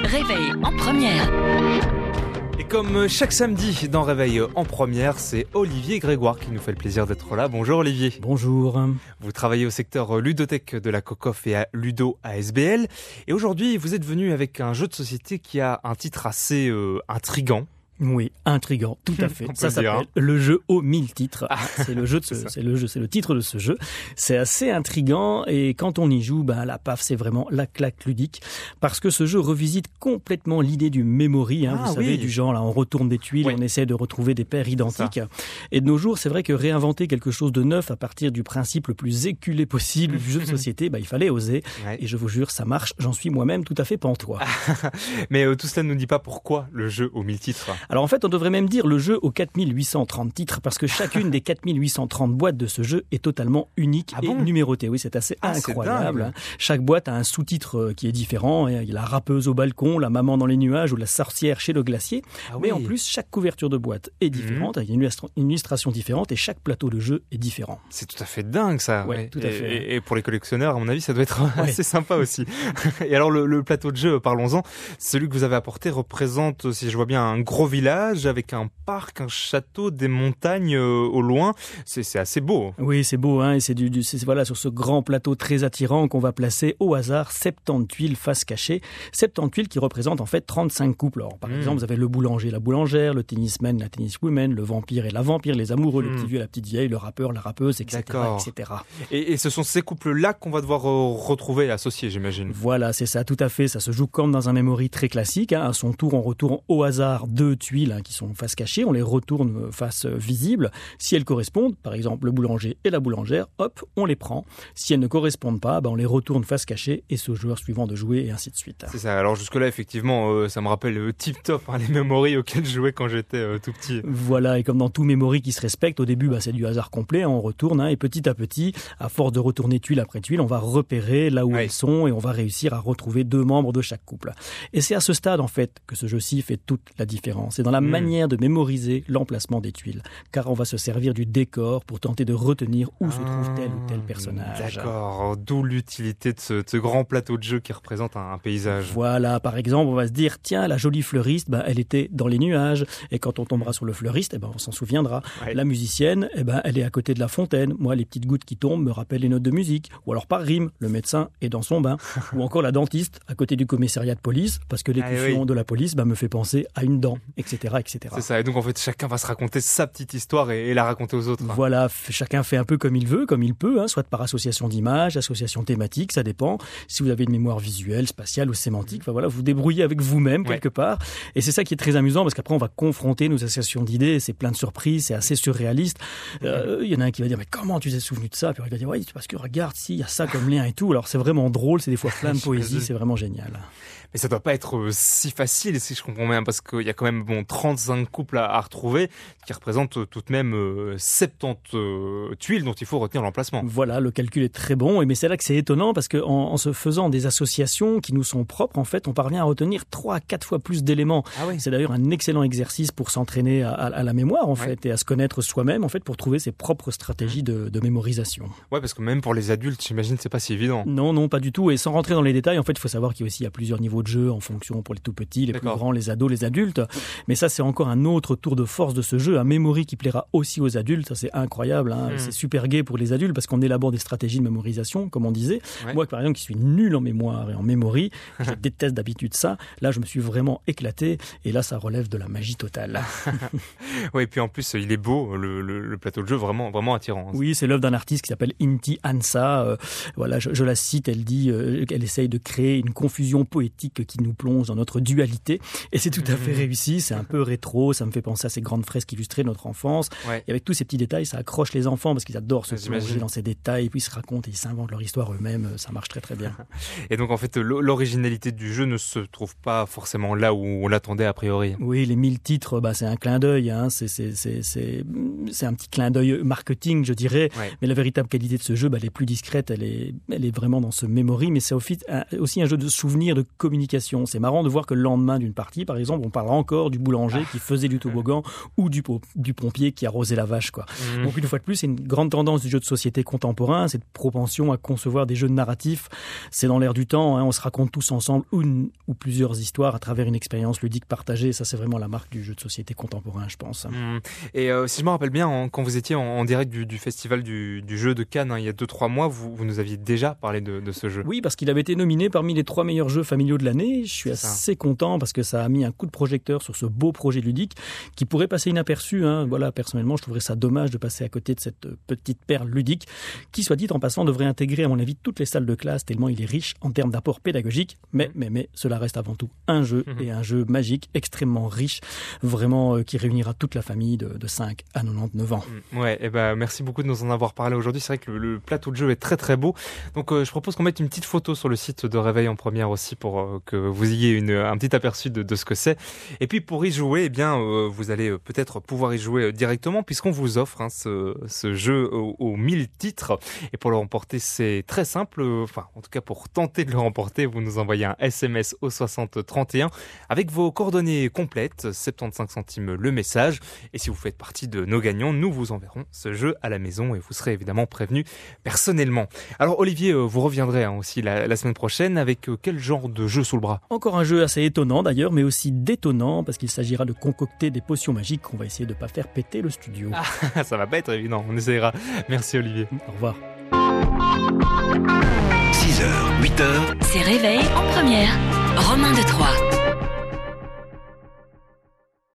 Réveil en première. Et comme chaque samedi dans Réveil en première, c'est Olivier Grégoire qui nous fait le plaisir d'être là. Bonjour Olivier. Bonjour. Vous travaillez au secteur ludothèque de la Cocof et à Ludo ASBL. Et aujourd'hui, vous êtes venu avec un jeu de société qui a un titre assez intriguant. Oui, intriguant, tout à fait. Ça s'appelle le jeu aux 1000 titres. C'est le titre de ce jeu. C'est assez intriguant et quand on y joue, la paf, c'est vraiment la claque ludique parce que ce jeu revisite complètement l'idée du memory. Vous savez, du genre là, on retourne des tuiles, on essaie de retrouver des paires identiques. Et de nos jours, c'est vrai que réinventer quelque chose de neuf à partir du principe le plus éculé possible du jeu de société, il fallait oser. Et je vous jure, ça marche. J'en suis moi-même tout à fait pantois. Mais tout cela ne nous dit pas pourquoi le jeu aux 1000 titres. Alors en fait, on devrait même dire le jeu aux 4830 titres parce que chacune des 4830 boîtes de ce jeu est totalement unique et numérotée. Oui, c'est assez incroyable. Chaque boîte a un sous-titre qui est différent. Il y a la rappeuse au balcon, la maman dans les nuages ou la sorcière chez le glacier. Mais en plus, chaque couverture de boîte est différente. Il y a une illustration différente et chaque plateau de jeu est différent. C'est tout à fait dingue ça. Ouais, tout à fait. Et pour les collectionneurs, à mon avis, ça doit être assez sympa aussi. Et alors le plateau de jeu, parlons-en. Celui que vous avez apporté représente, si je vois bien, un gros village avec un parc, un château, des montagnes au loin. C'est assez beau. Oui, c'est beau, et c'est sur ce grand plateau très attirant qu'on va placer au hasard 70 tuiles face cachée. 70 tuiles qui représentent en fait 35 couples. Alors, par exemple, vous avez le boulanger, la boulangère, le tennisman, la tenniswoman, le vampire et la vampire, les amoureux, le petit vieux, la petite vieille, le rappeur, la rappeuse, etc. etc. Et ce sont ces couples-là qu'on va devoir retrouver et associer, j'imagine. Voilà, c'est ça, tout à fait. Ça se joue comme dans un memory très classique. À son tour, on retourne au hasard 2 tuiles qui sont face cachée, on les retourne face visible. Si elles correspondent, par exemple le boulanger et la boulangère, hop, on les prend. Si elles ne correspondent pas, on les retourne face cachée et c'est au joueur suivant de jouer et ainsi de suite. C'est ça, alors jusque-là effectivement ça me rappelle tip-top les memories auxquelles je jouais quand j'étais tout petit. Voilà, et comme dans tout memory qui se respecte, au début c'est du hasard complet, on retourne et petit à petit, à force de retourner tuile après tuile, on va repérer là où elles sont et on va réussir à retrouver 2 membres de chaque couple. Et c'est à ce stade en fait que ce jeu-ci fait toute la différence. C'est dans la manière de mémoriser l'emplacement des tuiles, car on va se servir du décor pour tenter de retenir où se trouve tel ou tel personnage. D'accord, d'où l'utilité de ce grand plateau de jeu qui représente un paysage. Voilà, par exemple, on va se dire, tiens, la jolie fleuriste, elle était dans les nuages, et quand on tombera sur le fleuriste, on s'en souviendra. La musicienne, elle est à côté de la fontaine. Moi, les petites gouttes qui tombent me rappellent les notes de musique. Ou alors par rime, le médecin est dans son bain. Ou encore la dentiste, à côté du commissariat de police, parce que l'écusson de la police me fait penser à une dent, etc., etc. C'est ça, et donc en fait chacun va se raconter sa petite histoire et la raconter aux autres. Voilà, chacun fait un peu comme il veut, comme il peut, soit par association d'images, association thématique, ça dépend. Si vous avez une mémoire visuelle, spatiale ou sémantique, vous vous débrouillez avec vous-même quelque part. Et c'est ça qui est très amusant parce qu'après on va confronter nos associations d'idées, c'est plein de surprises, c'est assez surréaliste. Il y en a un qui va dire mais comment tu t'es souvenu de ça? Puis il va dire oui parce que regarde, si il y a ça comme lien et tout. Alors c'est vraiment drôle, c'est des fois plein de poésie, c'est vraiment génial. Mais ça doit pas être si facile, si je comprends bien, parce qu'il y a quand même 35 couples à retrouver, qui représentent tout de même 70 tuiles dont il faut retenir l'emplacement. Voilà, le calcul est très bon, mais c'est là que c'est étonnant, parce qu'en se faisant des associations qui nous sont propres, en fait, on parvient à retenir 3 à 4 fois plus d'éléments. C'est d'ailleurs un excellent exercice pour s'entraîner à la mémoire, en fait, et à se connaître soi-même, en fait, pour trouver ses propres stratégies de mémorisation. Ouais, parce que même pour les adultes, j'imagine, c'est pas si évident. Non, pas du tout, et sans rentrer dans les détails, en fait, il faut savoir qu'il y a plusieurs niveaux de jeu en fonction pour les tout petits, les plus grands, les ados, les adultes. Mais ça, c'est encore un autre tour de force de ce jeu, un memory qui plaira aussi aux adultes. Ça, c'est incroyable. C'est super gai pour les adultes parce qu'on élabore des stratégies de mémorisation, comme on disait. Moi, par exemple, qui suis nul en mémoire et en memory, je déteste d'habitude ça. Là, je me suis vraiment éclaté et là, ça relève de la magie totale. Oui, et puis en plus, il est beau, le plateau de jeu, vraiment, vraiment attirant. Oui, c'est l'œuvre d'un artiste qui s'appelle Inti Hansa. Voilà, je la cite, elle dit qu'elle essaye de créer une confusion poétique qui nous plonge dans notre dualité. Et c'est tout à fait réussi. C'est un peu rétro. Ça me fait penser à ces grandes fresques illustrées de notre enfance. Et avec tous ces petits détails, ça accroche les enfants parce qu'ils adorent se plonger dans ces détails. Et puis ils se racontent et ils s'inventent leur histoire eux-mêmes. Ça marche très très bien. Et donc en fait, l'originalité du jeu ne se trouve pas forcément là où on l'attendait a priori. Oui, les 1000 titres, c'est un clin d'œil. C'est un petit clin d'œil marketing, je dirais. Mais la véritable qualité de ce jeu, elle est plus discrète. Elle est vraiment dans ce memory. Mais c'est aussi un jeu de souvenirs, de communication. C'est marrant de voir que le lendemain d'une partie, par exemple, on parlera encore du du boulanger qui faisait du toboggan ou du pompier qui arrosait la vache, quoi. Donc une fois de plus, c'est une grande tendance du jeu de société contemporain, cette propension à concevoir des jeux narratifs. C'est dans l'air du temps, on se raconte tous ensemble une ou plusieurs histoires à travers une expérience ludique partagée. Ça, c'est vraiment la marque du jeu de société contemporain, je pense. Et si je me rappelle bien, quand vous étiez en direct du festival du jeu de Cannes, il y a 2-3 mois, vous nous aviez déjà parlé de ce jeu. Oui, parce qu'il avait été nominé parmi les 3 meilleurs jeux familiaux de l'année. Je suis assez content parce que ça a mis un coup de projecteur sur ce beau projet ludique qui pourrait passer inaperçu. Voilà, personnellement, je trouverais ça dommage de passer à côté de cette petite perle ludique qui, soit dit en passant, devrait intégrer, à mon avis, toutes les salles de classe tellement il est riche en termes d'apport pédagogique. Mais cela reste avant tout un jeu et un jeu magique, extrêmement riche, vraiment qui réunira toute la famille de 5 à 99 ans. Ouais, et merci beaucoup de nous en avoir parlé aujourd'hui. C'est vrai que le plateau de jeu est très très beau. Donc je propose qu'on mette une petite photo sur le site de Réveil en Première aussi pour que vous ayez un petit aperçu de ce que c'est. Et puis pour y jouer, vous allez peut-être pouvoir y jouer directement puisqu'on vous offre ce jeu aux 1000 titres. Et pour le remporter, c'est très simple. En tout cas, pour tenter de le remporter, vous nous envoyez un SMS au 60 31 avec vos coordonnées complètes, 75 centimes le message. Et si vous faites partie de nos gagnants, nous vous enverrons ce jeu à la maison et vous serez évidemment prévenu personnellement. Alors Olivier, vous reviendrez aussi la semaine prochaine avec quel genre de jeu sous le bras ? Encore un jeu assez étonnant d'ailleurs, mais aussi détonnant parce qu'il s'agira de concocter des potions magiques qu'on va essayer de ne pas faire péter le studio. Ça va pas être évident, on essaiera. Merci Olivier. Au revoir. 6h, 8h. C'est Réveil en Première. Romain de Troyes.